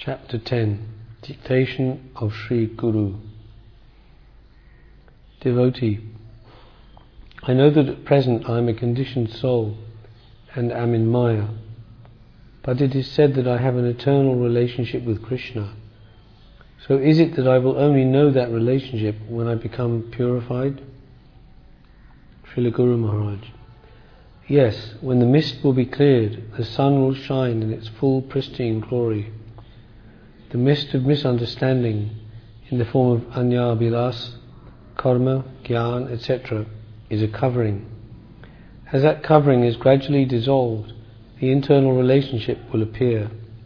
Chapter 10. Dictation of Sri Guru. Devotee, I know that at present I am a conditioned soul and am in Maya, but it is said that I have an eternal relationship with Krishna. So is it that I will only know that relationship when I become purified? Srila Guru Maharaj. Yes, when the mist will be cleared, the sun will shine in its full pristine glory. The mist of misunderstanding in the form of anya-abhilas, karma, jnana, etc. is a covering. As that covering is gradually dissolved, the internal relationship will appear.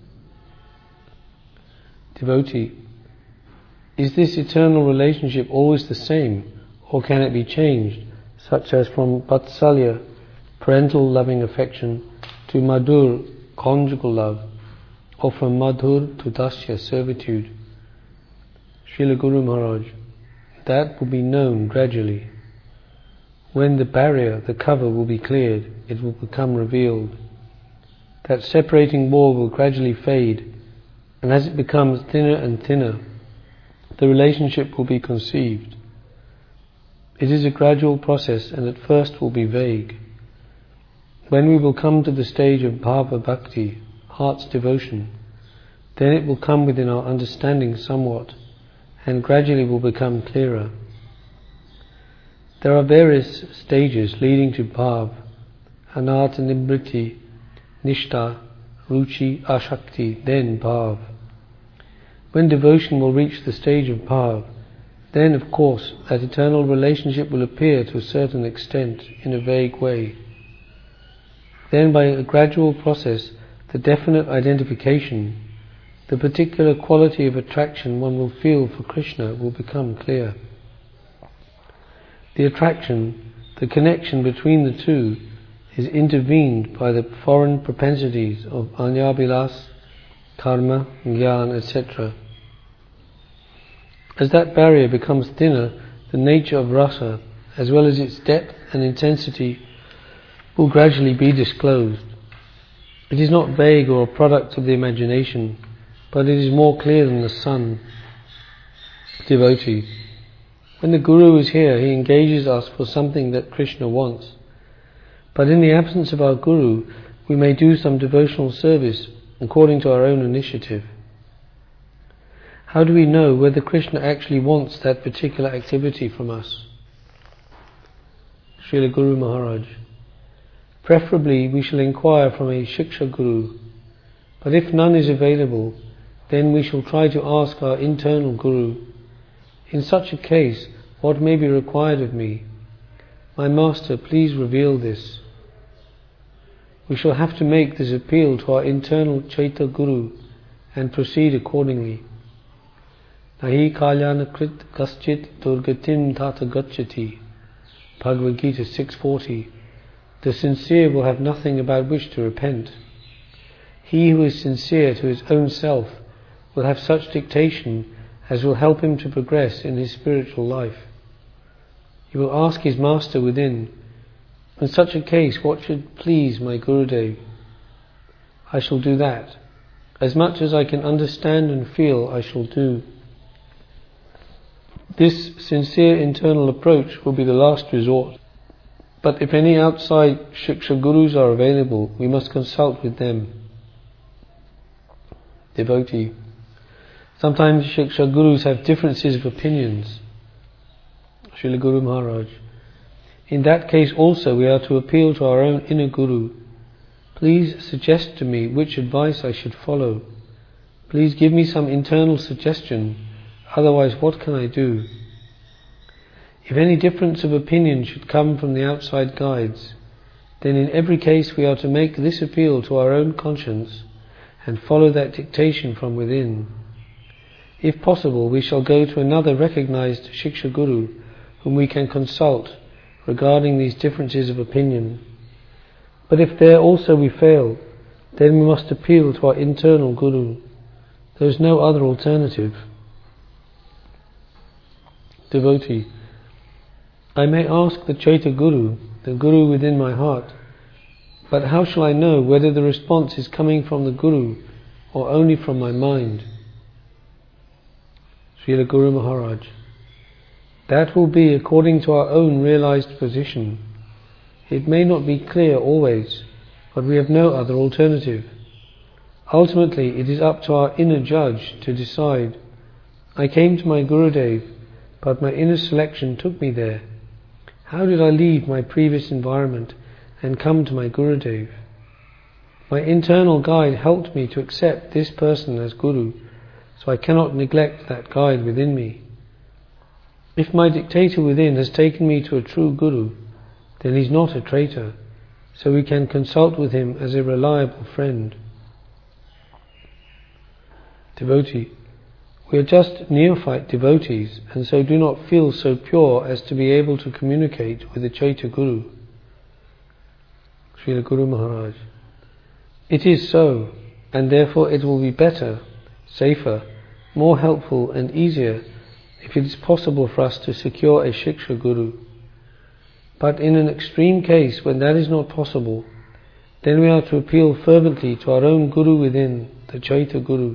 Devotee, is this eternal relationship always the same, or can it be changed, such as from vatsalya, parental loving affection, to madhur, conjugal love, or from madhur to dasya, servitude? Srila Guru Maharaj, that will be known gradually. When the barrier, the cover, will be cleared, it will become revealed. That separating wall will gradually fade, and as it becomes thinner and thinner, the relationship will be conceived. It is a gradual process, and at first will be vague. When we will come to the stage of bhava bhakti, heart's devotion, then it will come within our understanding somewhat, and gradually will become clearer. There are various stages leading to bhav, anartha nibriti, nishtha, ruchi, ashakti, then bhav. When devotion will reach the stage of bhav, then of course that eternal relationship will appear to a certain extent in a vague way. Then by a gradual process, the definite identification, the particular quality of attraction one will feel for Krishna will become clear. The attraction, the connection between the two, is intervened by the foreign propensities of anya-abhilas, karma, jnana, etc. As that barrier becomes thinner, the nature of rasa, as well as its depth and intensity, will gradually be disclosed. It is not vague or a product of the imagination, but it is more clear than the sun. Devotee, when the Guru is here, he engages us for something that Krishna wants. But in the absence of our Guru, we may do some devotional service according to our own initiative. How do we know whether Krishna actually wants that particular activity from us? Srila Guru Maharaj, preferably we shall inquire from a Shiksha Guru, but if none is available, then we shall try to ask our internal Guru, in such a case, what may be required of me? My Master, please reveal this. We shall have to make this appeal to our internal Chaita Guru and proceed accordingly. Nahi kalyana krit kaschit durgatim tata gacchati. Bhagavad Gita 6:40. The sincere will have nothing about which to repent. He who is sincere to his own self will have such dictation as will help him to progress in his spiritual life. He will ask his master within, in such a case, what should please my Gurudev? I shall do that. As much as I can understand and feel, I shall do. This sincere internal approach will be the last resort. But if any outside Shiksha Gurus are available, we must consult with them. Devotee, sometimes Shiksha Gurus have differences of opinions. Srila Guru Maharaj, in that case also we are to appeal to our own inner Guru. Please suggest to me which advice I should follow. Please give me some internal suggestion, otherwise what can I do? If any difference of opinion should come from the outside guides, then in every case we are to make this appeal to our own conscience and follow that dictation from within. If possible, we shall go to another recognized Shiksha Guru whom we can consult regarding these differences of opinion. But if there also we fail, then we must appeal to our internal Guru. There is no other alternative. Devotee, I may ask the Chaita Guru, the Guru within my heart, but how shall I know whether the response is coming from the Guru or only from my mind? Srila Guru Maharaj: that will be according to our own realized position. It may not be clear always, but we have no other alternative. Ultimately, it is up to our inner judge to decide. I came to my Gurudev, but my inner selection took me there. How did I leave my previous environment and come to my Gurudev? My internal guide helped me to accept this person as Guru, so I cannot neglect that guide within me. If my dictator within has taken me to a true Guru, then he is not a traitor, so we can consult with him as a reliable friend. Devotee: we are just neophyte devotees, and so do not feel so pure as to be able to communicate with the Chaitya Guru. Srila Guru Maharaj: it is so, and therefore it will be better, safer, more helpful and easier if it is possible for us to secure a Shiksha Guru. But in an extreme case, when that is not possible, then we are to appeal fervently to our own Guru within, the Chaitya Guru.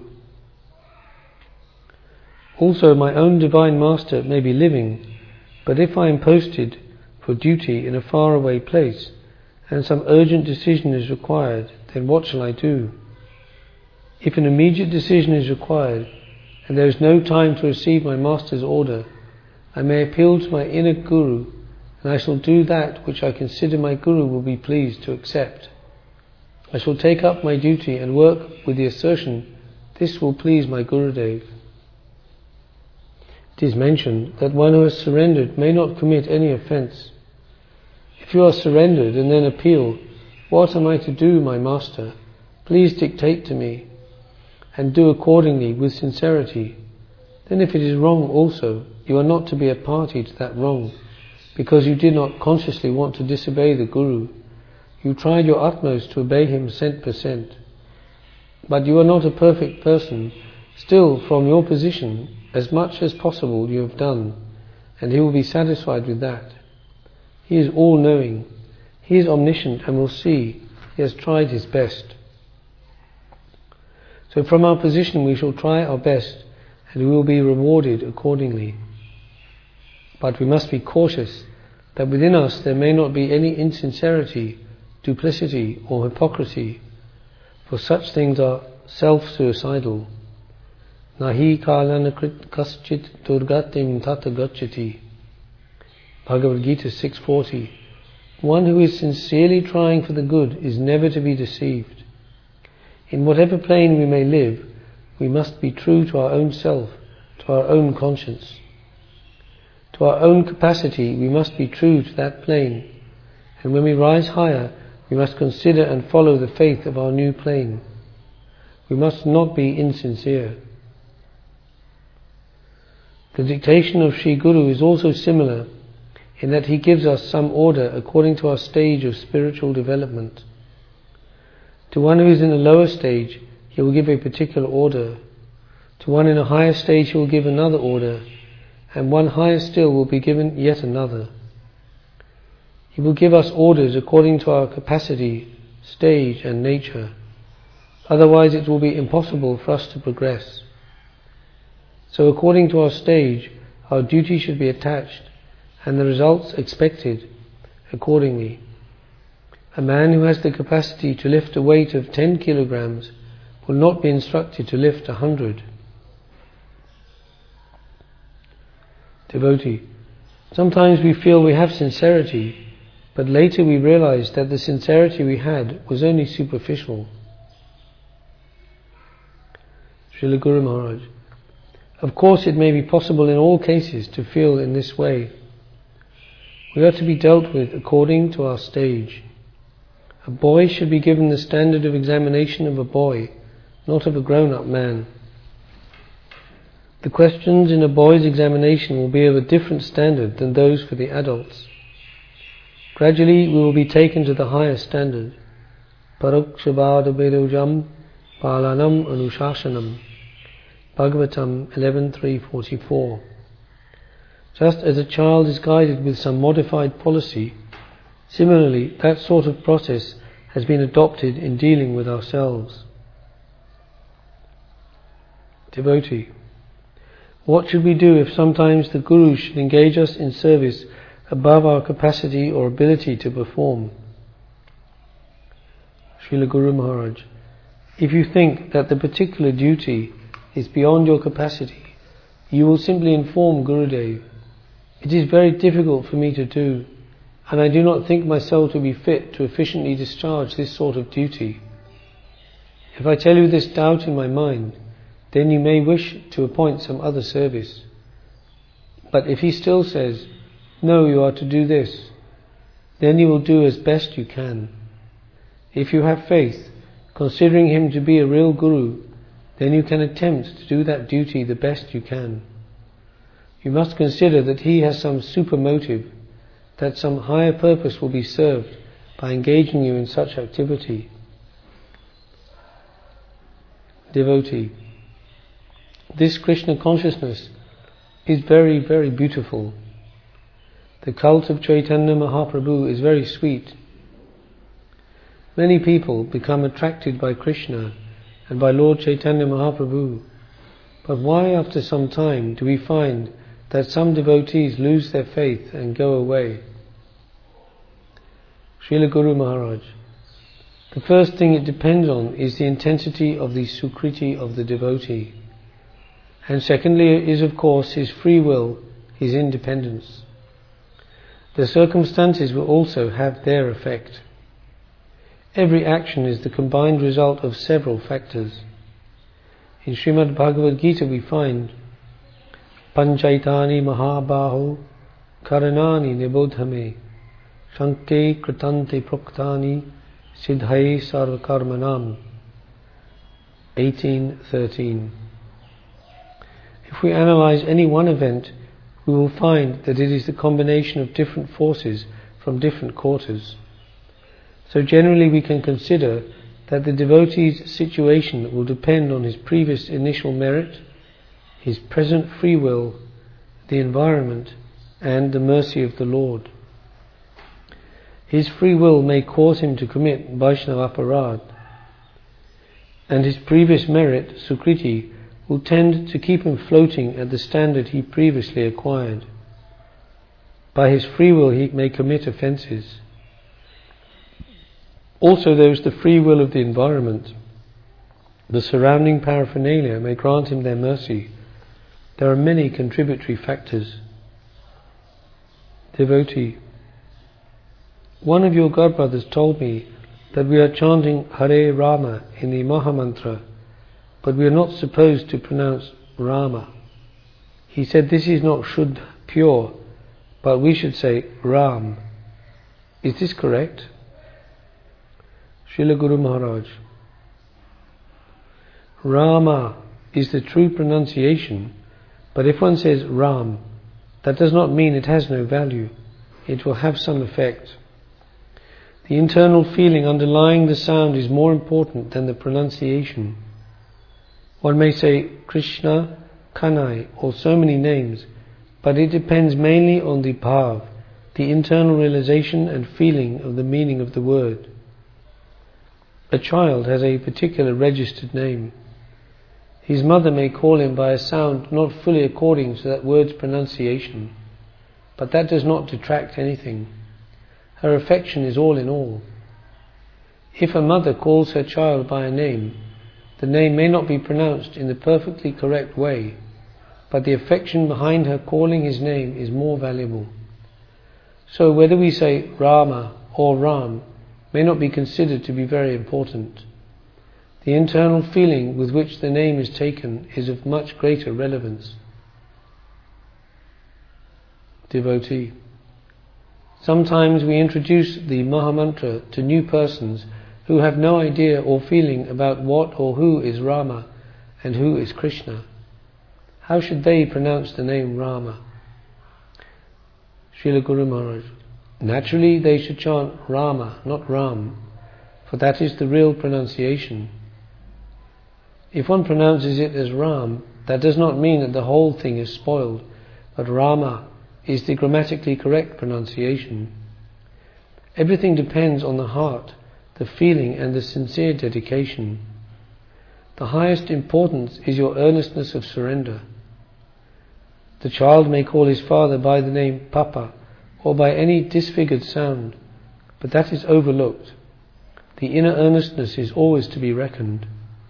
Also, my own Divine Master may be living, but if I am posted for duty in a faraway place, and some urgent decision is required, then what shall I do? If an immediate decision is required, and there is no time to receive my Master's order, I may appeal to my inner Guru, and I shall do that which I consider my Guru will be pleased to accept. I shall take up my duty and work with the assertion, this will please my Gurudev. It is mentioned that one who has surrendered may not commit any offence. If you are surrendered and then appeal, what am I to do, my Master? Please dictate to me, and do accordingly with sincerity. Then if it is wrong also, you are not to be a party to that wrong, because you did not consciously want to disobey the Guru. You tried your utmost to obey him %. But you are not a perfect person. Still, from your position, as much as possible you have done, and he will be satisfied with that. He is all-knowing. He is omniscient and will see. He has tried his best. So from our position we shall try our best, and we will be rewarded accordingly. But we must be cautious that within us there may not be any insincerity, duplicity or hypocrisy, for such things are self-suicidal. Nahi kalanakrit kaschit durgatim tata gacchati. Bhagavad Gita 6:40. One who is sincerely trying for the good is never to be deceived. In whatever plane we may live, we must be true to our own self, to our own conscience. To our own capacity, we must be true to that plane, and when we rise higher, we must consider and follow the faith of our new plane. We must not be insincere. The dictation of Sri Guru is also similar in that he gives us some order according to our stage of spiritual development. To one who is in a lower stage, he will give a particular order. To one in a higher stage, he will give another order, and one higher still will be given yet another. He will give us orders according to our capacity, stage and nature. Otherwise it will be impossible for us to progress. So according to our stage, our duty should be attached, and the results expected accordingly. A man who has the capacity to lift a weight of 10 kilograms will not be instructed to lift 100. Devotee: sometimes we feel we have sincerity, but later we realize that the sincerity we had was only superficial. Srila Guru Maharaj: of course it may be possible in all cases to feel in this way. We are to be dealt with according to our stage. A boy should be given the standard of examination of a boy, not of a grown-up man. The questions in a boy's examination will be of a different standard than those for the adults. Gradually we will be taken to the higher standard. Parokshabhada Vedojam Palanam Anushasanam. Bhagavatam 11.3.44. Just as a child is guided with some modified policy, similarly that sort of process has been adopted in dealing with ourselves. Devotee: what should we do if sometimes the Guru should engage us in service above our capacity or ability to perform? Srila Guru Maharaj: if you think that the particular duty is beyond your capacity, you will simply inform Gurudev, it is very difficult for me to do, and I do not think myself to be fit to efficiently discharge this sort of duty. If I tell you this doubt in my mind, then you may wish to appoint some other service. But if he still says, no, you are to do this, then you will do as best you can. If you have faith, considering him to be a real Guru, then you can attempt to do that duty the best you can. You must consider that he has some super motive, that some higher purpose will be served by engaging you in such activity. Devotee: this Krishna consciousness is very, very beautiful. The cult of Chaitanya Mahaprabhu is very sweet. Many people become attracted by Krishna and by Lord Chaitanya Mahaprabhu, but why after some time do we find that some devotees lose their faith and go away? Srila Guru Maharaj: the first thing it depends on is the intensity of the sukriti of the devotee. And secondly is, of course, his free will, his independence. The circumstances will also have their effect. Every action is the combined result of several factors. In Srimad Bhagavad Gita we find, Panchaitani Mahabaho Karanani Nibodhame Shanke Kritante Proktani Siddhai Sarvakarmanam 18:13. If we analyze any one event, we will find that it is the combination of different forces from different quarters. So generally we can consider that the devotee's situation will depend on his previous initial merit, his present free will, the environment, and the mercy of the Lord. His free will may cause him to commit Vaishnava aparad, and his previous merit, Sukriti, will tend to keep him floating at the standard he previously acquired. By his free will he may commit offences. Also there is the free will of the environment. The surrounding paraphernalia may grant him their mercy. There are many contributory factors. Devotee: one of your godbrothers told me that we are chanting Hare Rama in the Mahamantra, but we are not supposed to pronounce Rama. He said this is not Shuddha, pure, but we should say Ram. Is this correct? Srila Guru Maharaj: Rama is the true pronunciation, but if one says Ram, that does not mean it has no value. It will have some effect. The internal feeling underlying the sound is more important than the pronunciation. One may say Krishna, Kanai, or so many names, but it depends mainly on the bhav, the internal realization and feeling of the meaning of the word. A child has a particular registered name. His mother may call him by a sound not fully according to that word's pronunciation, but that does not detract anything. Her affection is all in all. If a mother calls her child by a name, the name may not be pronounced in the perfectly correct way, but the affection behind her calling his name is more valuable. So whether we say Rama or Ram may not be considered to be very important. The internal feeling with which the name is taken is of much greater relevance. Devotee: sometimes we introduce the Mahamantra to new persons who have no idea or feeling about what or who is Rama and who is Krishna. How should they pronounce the name Rama? Srila Guru Maharaj: naturally they should chant Rama, not Ram, for that is the real pronunciation. If one pronounces it as Ram, that does not mean that the whole thing is spoiled, but Rama is the grammatically correct pronunciation. Everything depends on the heart, the feeling and the sincere dedication. the highest importance is your earnestness of surrender. The child may call his father by the name Papa or by any disfigured sound, but that is overlooked. The inner earnestness is always to be reckoned.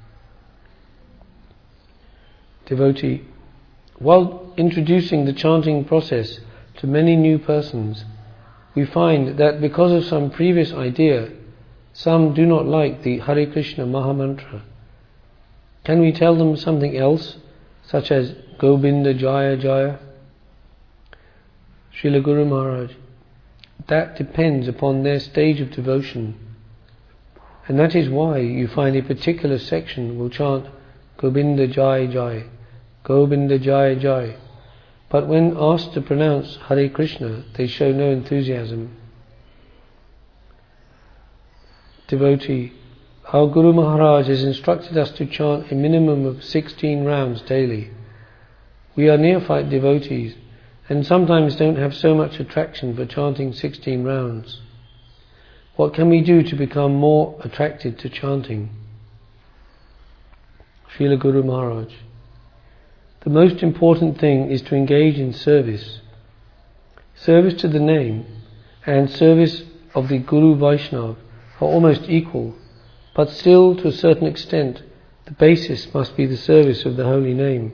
Devotee, while introducing the chanting process to many new persons, we find that because of some previous idea, some do not like the Hare Krishna Mahamantra. Can we tell them something else, such as Govinda Jaya Jaya? Srila Guru Maharaj, that depends upon their stage of devotion, and that is why you find a particular section will chant Govinda Jaya Jaya, Govinda Jaya Jaya, but when asked to pronounce Hare Krishna, they show no enthusiasm. Devotee, our Guru Maharaj has instructed us to chant a minimum of 16 rounds daily. We are neophyte devotees and sometimes don't have so much attraction for chanting 16 rounds. What can we do to become more attracted to chanting? Srila Guru Maharaj, the most important thing is to engage in service. Service to the name and service of the Guru Vaishnava are almost equal, but still to a certain extent the basis must be the service of the holy name.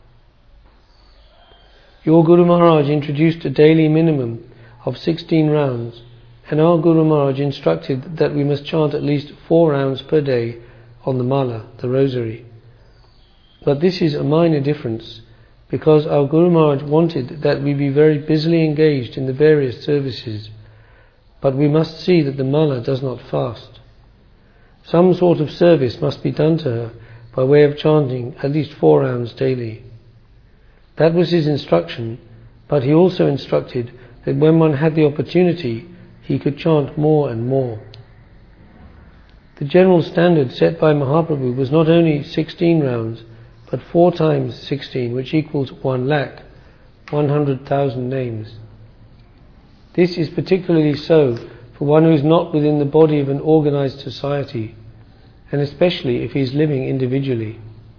Your Guru Maharaj introduced a daily minimum of 16 rounds, and our Guru Maharaj instructed that we must chant at least 4 rounds per day on the mala, the rosary. But this is a minor difference, because our Guru Maharaj wanted that we be very busily engaged in the various services, but we must see that the mala does not fast. Some sort of service must be done to her by way of chanting at least 4 rounds daily. That was his instruction, but he also instructed that when one had the opportunity, he could chant more and more. The general standard set by Mahaprabhu was not only 16 rounds, but 4 times 16, which equals 1,100,000 names. This is particularly so for one who is not within the body of an organized society, and especially if he is living individually.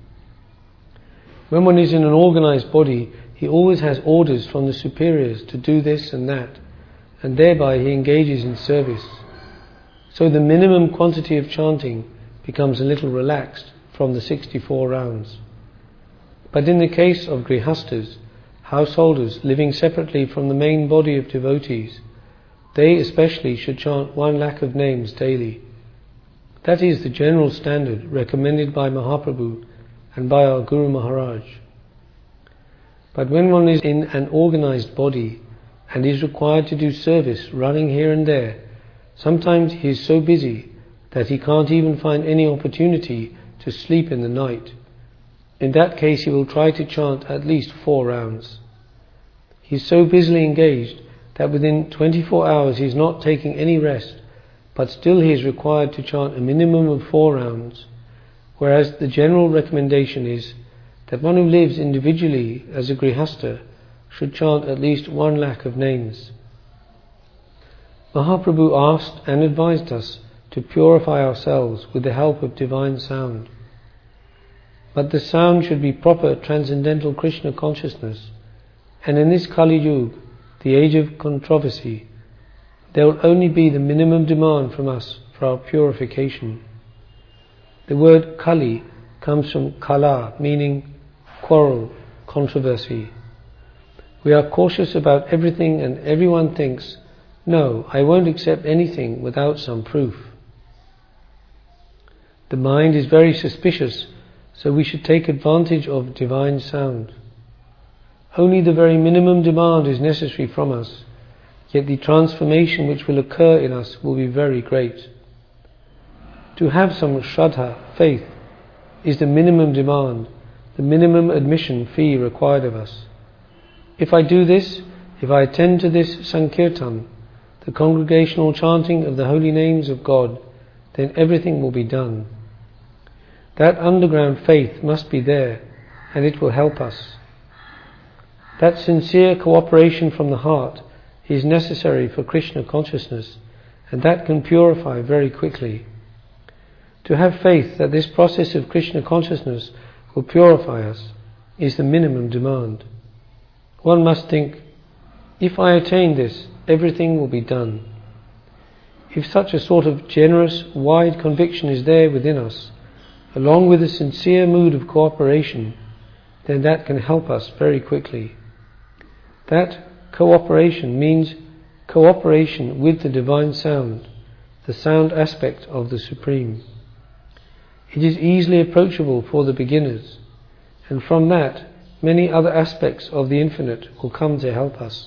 When one is in an organized body, he always has orders from the superiors to do this and that, and thereby he engages in service. So the minimum quantity of chanting becomes a little relaxed from the 64 rounds. But in the case of grihastas, householders living separately from the main body of devotees, they especially should chant 1 lakh of names daily. That is the general standard recommended by Mahaprabhu and by our Guru Maharaj. But when one is in an organized body and is required to do service running here and there, sometimes he is so busy that he can't even find any opportunity to sleep in the night. In that case he will try to chant at least 4 rounds. He is so busily engaged that within 24 hours he is not taking any rest, but still he is required to chant a minimum of 4 rounds, whereas the general recommendation is that one who lives individually as a grihasta should chant at least 1 lakh of names. Mahaprabhu asked and advised us to purify ourselves with the help of divine sound. But the sound should be proper transcendental Krishna consciousness, and in this Kali Yuga, the age of controversy, there will only be the minimum demand from us for our purification. The word Kali comes from Kala, meaning quarrel, controversy. We are cautious about everything, and everyone thinks, no, I won't accept anything without some proof. The mind is very suspicious, so we should take advantage of divine sound. Only the very minimum demand is necessary from us, yet the transformation which will occur in us will be very great. To have some shraddha, faith, is the minimum demand, the minimum admission fee required of us. If I do this, if I attend to this Sankirtan, the congregational chanting of the holy names of God, then everything will be done. That underground faith must be there, and it will help us. That sincere cooperation from the heart is necessary for Krishna consciousness, and that can purify very quickly. To have faith that this process of Krishna consciousness will purify us is the minimum demand. One must think, if I attain this, everything will be done. If such a sort of generous, wide conviction is there within us, along with a sincere mood of cooperation, then that can help us very quickly. That cooperation means cooperation with the divine sound, the sound aspect of the Supreme. It is easily approachable for the beginners, and from that many other aspects of the infinite will come to help us.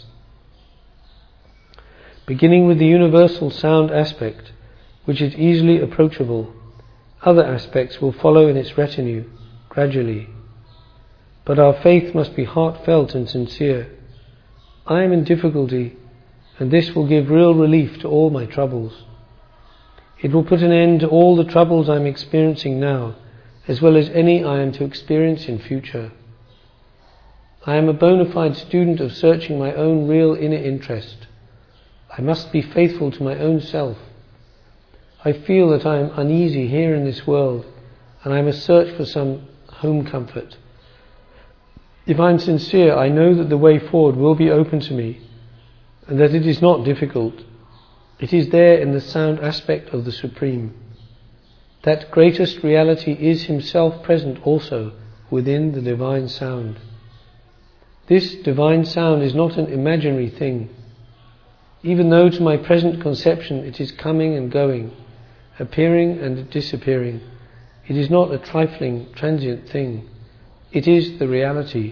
Beginning with the universal sound aspect, which is easily approachable, other aspects will follow in its retinue, gradually. But our faith must be heartfelt and sincere. I am in difficulty, and this will give real relief to all my troubles. It will put an end to all the troubles I am experiencing now, as well as any I am to experience in future. I am a bona fide student of searching my own real inner interest. I must be faithful to my own self. I feel that I am uneasy here in this world, and I must search for some home comfort. If I am sincere, I know that the way forward will be open to me, and that it is not difficult. It is there in the sound aspect of the Supreme. That greatest reality is Himself present also within the divine sound. This divine sound is not an imaginary thing. Even though to my present conception it is coming and going, appearing and disappearing, it is not a trifling, transient thing. It is the reality.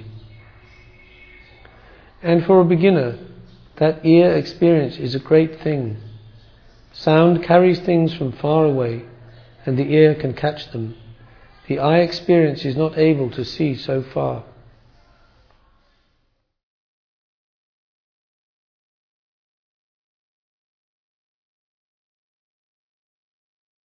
And for a beginner, that ear experience is a great thing. Sound carries things from far away, and the ear can catch them. The eye experience is not able to see so far.